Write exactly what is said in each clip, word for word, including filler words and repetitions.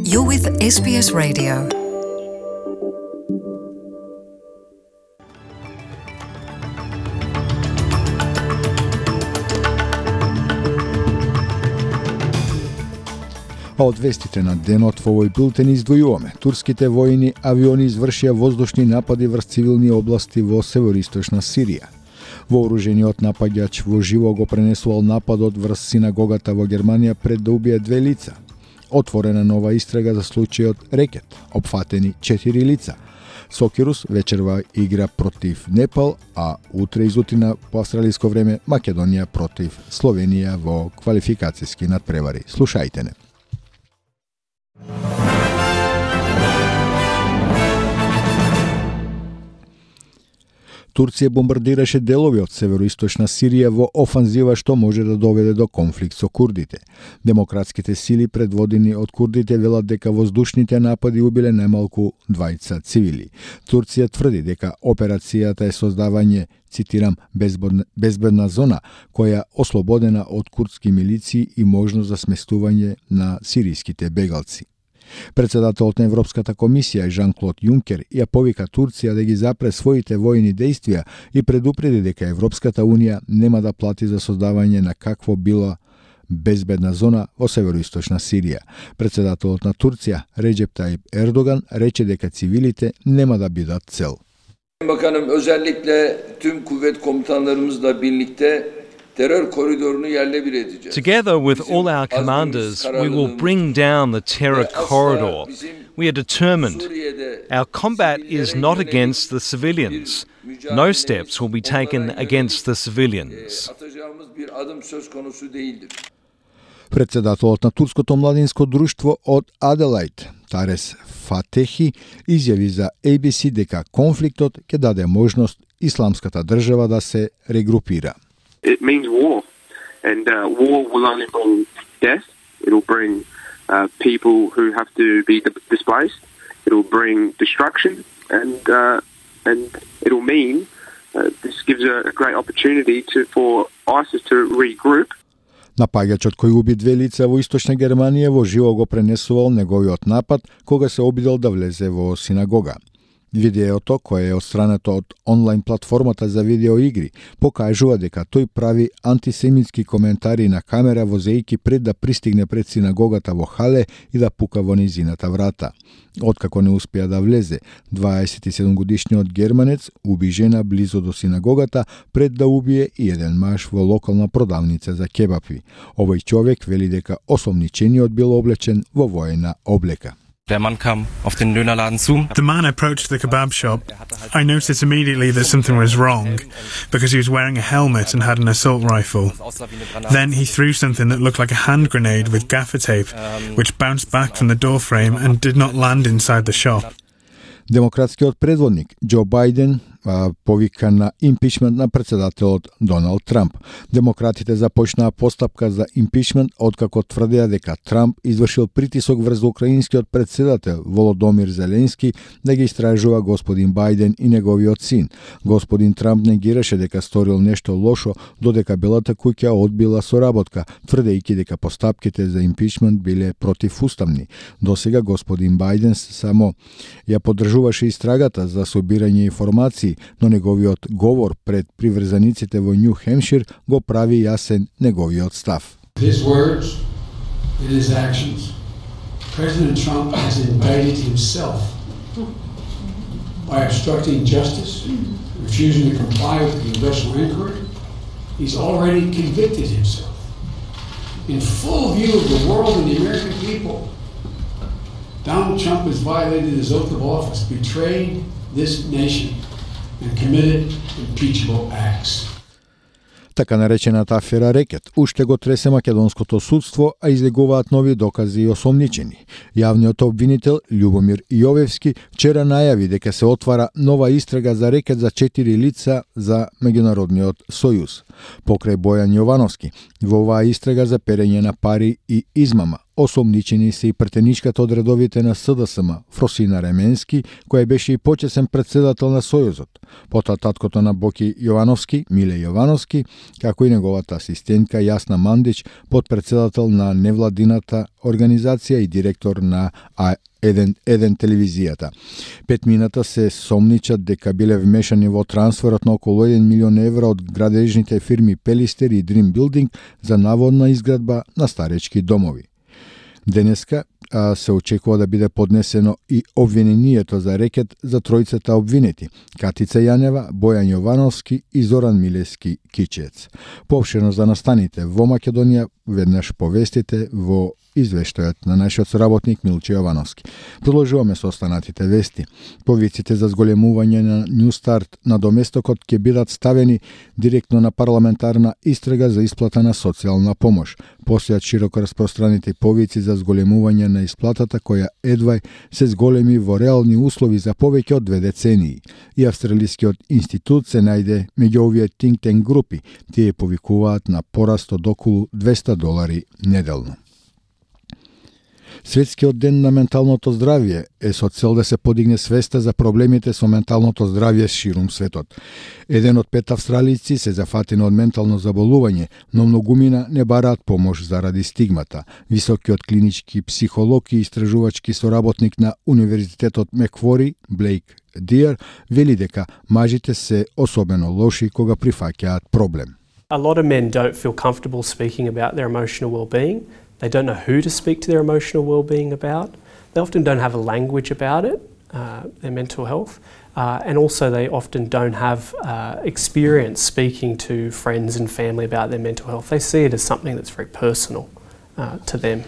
You're with S B S Radio. А од вестите на денот во овој билтен издвојуваме. Турските војни авиони извршија воздушни напади врз цивилни области во североисточна Сирија. Вооружениот напаѓач во живо го пренесувал нападот врз синагогата во Германија пред да убие две лица. Отворена нова истрага за случајот рекет. Опфатени четири лица. Сокирус вечерва игра против Непал, а утре изутрина по австралиско време Македонија против Словенија во квалификацијски надпревари. Слушајте не. Турција бомбардираше делови од североисточна Сирија во офанзива што може да доведе до конфликт со курдите. Демократските сили предводени од курдите велат дека воздушните напади убиле најмалку двајца цивили. Турција тврди дека операцијата е создавање, цитирам, безбедна, безбедна зона која ослободена од курдски милиции и можност за сместување на сиријските бегалци. Председателот на Европската комисија Жан-Клод Јункер ја повика Турција да ги запре своите војни дејствија и предупреди дека Европската унија нема да плати за создавање на какво била безбедна зона во североисточна Сирија. Председателот на Турција Реджеп Тајип Ердоган рече дека цивилите нема да бидат цел. Bakanım, özellikle tüm kuvvet komutanlarımızla birlikte terör koridorunu yerle bir edeceğiz. Together with all our commanders, we will bring down the terror corridor. We are determined. Our combat is not against the civilians. No steps will be taken against the civilians. Председателот на Турското младинско друштво од Аделајд, Тарес Фатехи, изјави за A B C дека конфликтот ќе даде можност исламската држава да се регрупира. It means war, and uh, war will only bring death. It will bring uh, people who have to be displaced. It will bring destruction, and uh, and it will mean uh, this gives a, a great opportunity to for ISIS to regroup. Напаѓачот кој уби две лица во источна Германија во живо го пренесувал неговиот напад кога се обидел да влезе во синагога. Видеото, кое е отстрането од онлайн платформата за видеоигри, покажува дека тој прави антисемитски коментари на камера возејќи пред да пристигне пред синагогата во Хале и да пука во низината врата. Откако не успеа да влезе, дваесет и седум годишниот германец уби жена близо до синагогата пред да убие и еден маж во локална продавница за кебапи. Овој човек вели дека осомничениот бил облечен во воена облека. Der Mann kam auf den Dönerladen zu. The man approached the kebab shop. I noticed immediately that something was wrong because he was wearing a helmet and had an assault rifle. Then he threw something that looked like a hand grenade with gaffer tape, which bounced back from the door frame and did not land inside the shop. Демократскиот предводник Џо Бајден а, повика на импичмент на председателот Доналд Трамп. Демократите започнаа постапка за импичмент откако тврдеа дека Трамп извршил притисок врз украинскиот председател Володомир Зеленски да ги истражува господин Бајден и неговиот син. Господин Трамп негираше дека сторил нешто лошо, додека Белата куќа одбила соработка, тврдејќи дека постапките за импичмент биле противуставни. Досега господин Бајден само ја поддржуваше истрагата за собирање информации, но неговиот говор пред приврзаниците во Нью Хемшир го прави јасен неговиот став. His words and his actions, President Trump has indicted himself by obstructing justice, refusing to comply with the congressional inquiry. He's already convicted himself. In full view of the world and the American people, Donald Trump has violated his oath of office, betrayed this nation, and committed impeachable acts. Така наречената афера рекет уште го тресе македонското судство, а излегуваат нови докази и осомничени. Јавниот обвинител Љубомир Јовевски вчера најави дека се отвара нова истрага за рекет за четири лица за меѓународниот сојуз. Покрај Бојан Јовановски, во оваа истрага за перење на пари и измама, осомничени се и претеничката од редовите на СДСМ, Фросина Ременски, која беше и почесен председател на Сојузот. Потоа таткото на Боки Јовановски, Миле Јовановски, како и неговата асистентка Јасна Мандич, подпредседател на невладината организација и директор на Еден, Еден телевизијата. Петмината се сомничат дека биле вмешани во трансферот на околу еден милион евра од градежните фирми Пелистер и Dream Building за наводна изградба на старечки домови. Денеска а, се очекува да биде поднесено и обвинението за рекет за тројцата обвинети: Катица Јанева, Бојан Јовановски и Зоран Милески Кичец. Поопширно за настаните во Македонија веднаш повестите во извештајот на нашиот соработник Милче Јовановски. Продолжуваме со останатите вести. Повиците за зголемување на Ньюстарт на доместокот ќе бидат ставени директно на парламентарна истрага за исплата на социјална помош. Постојат широко распространети повици за зголемување на исплатата која едвај се зголеми во реални услови за повеќе од две децении. И австралискиот институт се најде меѓу овие think tank групи. Тие повикуваат на пораст од околу двеста долари неделно. Светскиот ден на менталното здравје е со цел да се подигне свеста за проблемите со менталното здравје ширум светот. Еден од пет австралици се зафатени од ментално заболување, но многумина не бараат помош заради стигмата. Високиот клинички психолог и истражувачки соработник на Универзитетот Меквори, Блейк Диер, вели дека мажите се особено лоши кога прифаќаат проблем. A lot of men don't feel comfortable speaking about their emotional well-being. They don't know who to speak to their emotional well-being about. They often don't have a language about it, uh, their mental health. Uh, and also they often don't have uh, experience speaking to friends and family about their mental health. They see it as something that's very personal uh, to them.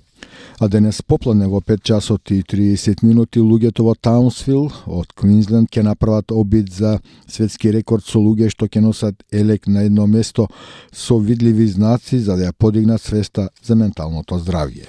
А денес попладне во пет часот и триесет минути луѓето во Таунсвил од Квинсленд ќе направат обид за светски рекорд со луѓе што ќе носат елек на едно место со видливи знаци за да ја подигнат свеста за менталното здравје.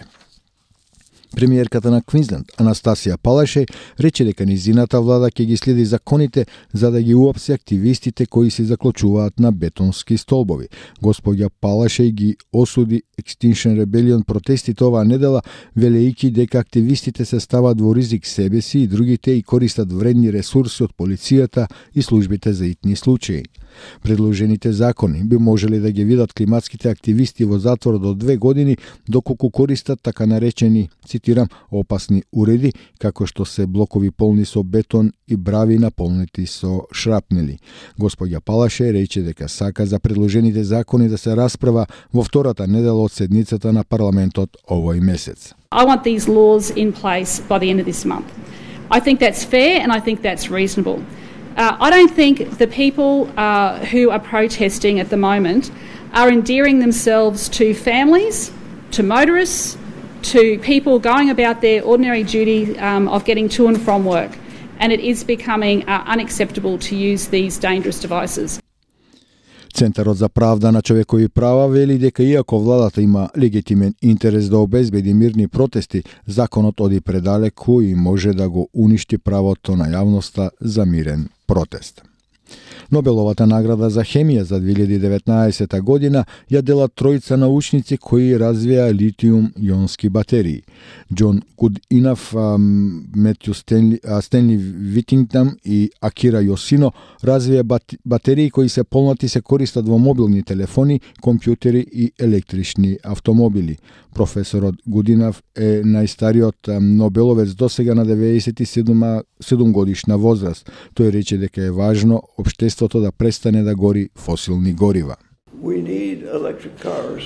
Премиерката на Квинсленд, Анастасија Палаше, рече дека низината влада ќе ги следи законите за да ги уапси активистите кои се заклучуваат на бетонски столбови. Господја Палаше ги осуди Extinction Rebellion протестите оваа недела, велејќи дека активистите се стават во ризик себе си и другите и користат вредни ресурси од полицијата и службите за итни случаи. Предложените закони би можеле да ги видат климатските активисти во затвор до две години доколку користат така наречени, цитирам, опасни уреди, како што се блокови полни со бетон и брави наполнети со шрапнели. Господја Палаше рече дека сака за предложените закони да се расправа во втората недела од седницата на парламентот овој месец. I want these laws in place by the end of this month. I think that's fair and I think that's reasonable. Uh, I don't think the people uh, who are protesting at the moment are endearing themselves to families, to motorists, to people going about their ordinary duty um, of getting to and from work. And it is becoming uh, unacceptable to use these dangerous devices. Центарот за правда на човекови права вели дека иако владата има легитимен интерес да обезбеди мирни протести, законот оди предалеку и може да го уништи правото на јавноста за мирен протест. Нобеловата награда за хемија за две илјади и деветнаесета година ја делат тројца научници кои развија литиум-јонски батерии. Џон Гудинав, Метју Стенли, Стенли Витингтам и Акира Јосино развија батерии кои се полнати се користат во мобилни телефони, компјутери и електрични автомобили. Професорот Гудинав е најстариот нобеловец досега на деветдесет и седум годишна возраст. Тој рече дека е важно општеството да престане да гори фосилни горива. We need electric cars.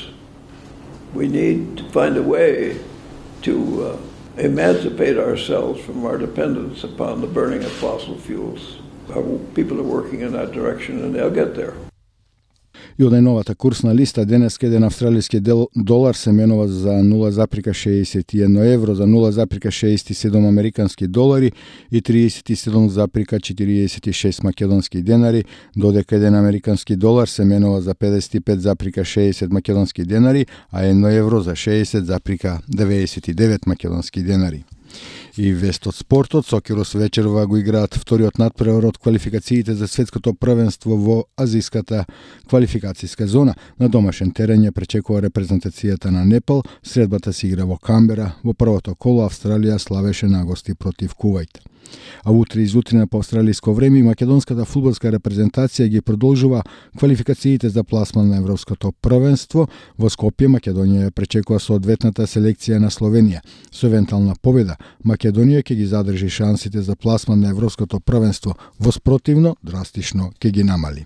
We need to find a way to uh, emancipate ourselves from our dependence upon the burning of fossil fuels. Our people are working in that direction and they'll get there. И од најновата курсна листа денес еден австралиски долар се менува за нула запирка шеесет и едно евро, за нула запирка шеесет и седум американски долари и триесет и седум запирка четириесет и шест македонски денари, додека еден американски долар се менува за педесет и пет запирка шеесет македонски денари, а едно евро за шеесет запирка деветдесет и девет македонски денари. И вест од спортот, Сокирос вечерва го играат вториот надпревар од квалификациите за светското првенство во азиската квалификацијска зона. На домашен терен ја пречекува репрезентацијата на Непал, средбата се игра во Камбера, во првото коло Австралија славеше на гости против Кувајт. А утре изутрина по австралиско време македонската фудбалска репрезентација ги продолжува квалификациите за пласман на европското првенство. Во Скопје Македонија ја пречекува соодветната селекција на Словенија. Со евентуална победа Македонија ќе ги задржи шансите за пласман на европското првенство, во спротивно драстично ќе ги намали.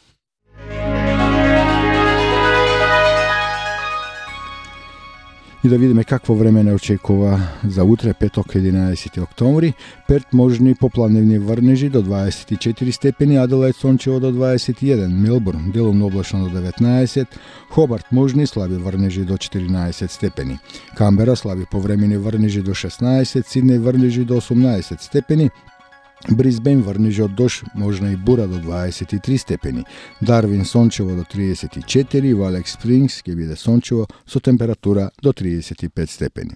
И да видиме какво време не очекува за утре, петок, единаесети октомври. Перт можни поплавневни врнежи до дваесет и четири степени, Аделаид сончево до дваесет и еден, Мелбурн делумно облачно до деветнаесет, Хобарт можни слаби врнежи до четиринаесет степени, Камбера слаби повремени врнежи до шеснаесет, Сиднеј врнежи до осумнаесет степени, Брисбен врнежи од дожд, можна и бура до дваесет и три степени, Дарвин сончево до триесет и четири, во Алекс Спрингс ќе биде сончево со температура до триесет и пет степени.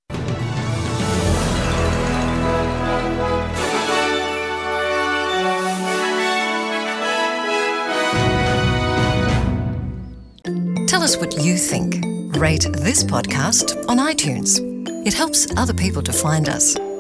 Tell us what you think. Rate this podcast on iTunes. It helps other people to find us.